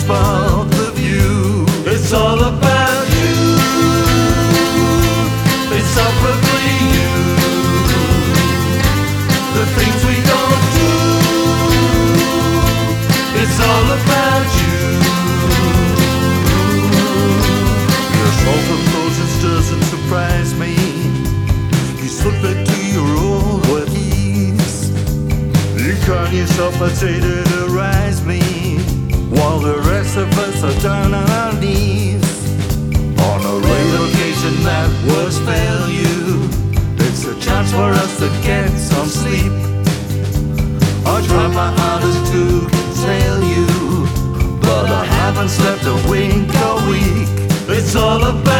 about the view. It's all about you. It's probably you. The things we don't do. It's all about you. Your shoulder closes doesn't surprise me. You slip into your old ways. You call yourself a traitor to rise me, while the rest of us are down on our knees. On a rare occasion that was failure, it's a chance for us to get some sleep. I try my hardest to tell you, but I haven't slept a wink all week. It's all about